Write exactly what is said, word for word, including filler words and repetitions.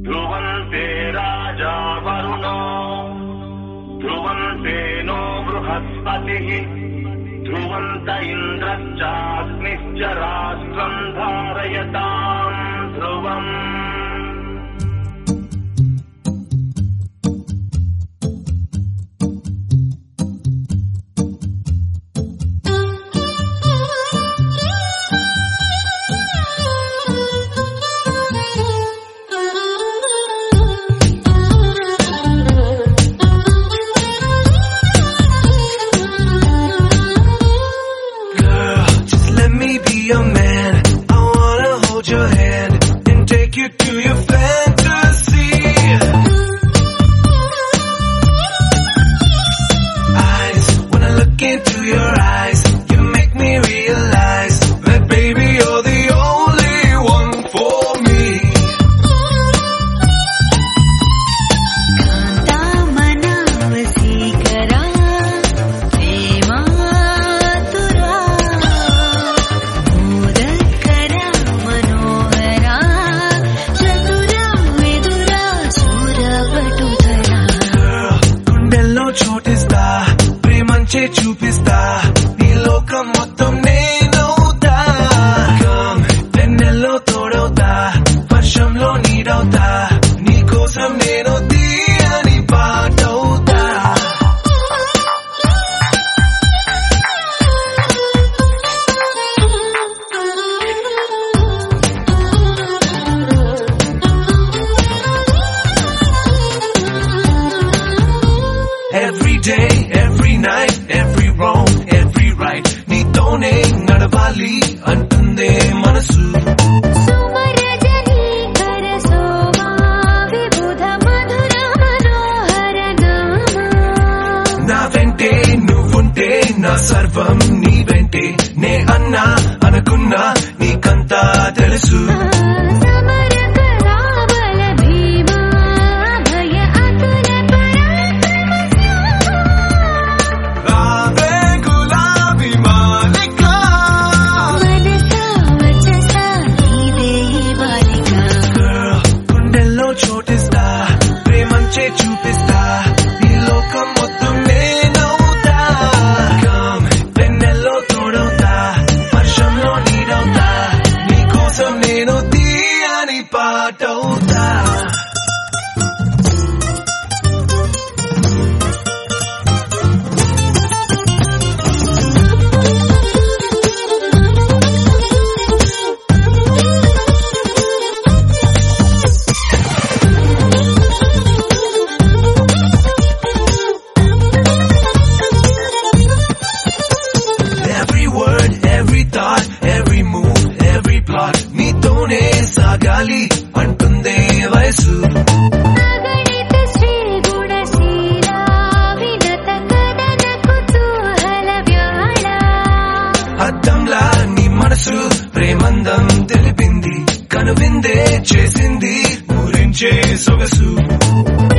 ध्रुवन्ते राजा वरुणो ध्रुवन्ते नो बृहस्पतिः ध्रुवन्त इन्द्रश्चाग्निश्च राष्ट्रम् धारयताम् ध्रुवम् Your man, I wanna hold your hand and take you to your fantasy. Eyes, when I look into your eyes, you make me realize that baby you're the only one for me. Kanta manavasikara prematura mudakara manohara chatura vidura surapatudara గుండెల్లో చోటిస్తా ప్రేమంచే చూపిస్తా నీ లోకం మొత్తం నేనవుతా come వెన్నెల్లో తోడవుతా వర్షంలో నీడవుతా నీ కోసం నేను తీయని పాటవుతా Every day, every night, every wrong, every right నీతోనే నడవాలి అంటుందే మనసు సుమరజని కరసోమా విబుధ మధుర మనోహర నామా నా వెంటే నువ్వుంటే నా సర్వం నీ వెంటే నే అన్నా అనుకున్నా నీకంతా తెలుసు సమర కరాబల భీమా భయ అతుల రావే గులాబీ మాలిక మనసా వచసా నీదే బాలిక గుండెల్లో చోటిస్తా ప్రేమంచే చూపిస్తా ఈ లోకం మొత్తం నేనవుతా కమ్ వెన్నెల్లో తోడవుతా వర్షంలో నీడవుతా నీ కోసం నేను తీయని పాటవుతా Every word, every thought, every move, every plot నీతోనే సాగాలి అంటుందే వయసు అగణిత శ్రీ గుణశీల వినత కదన కుతూహల వ్యాళ అద్దంలా నీ మనసు ప్రేమందం తెలిపింది కనువిందే చేసింది ఊరించే సొగసు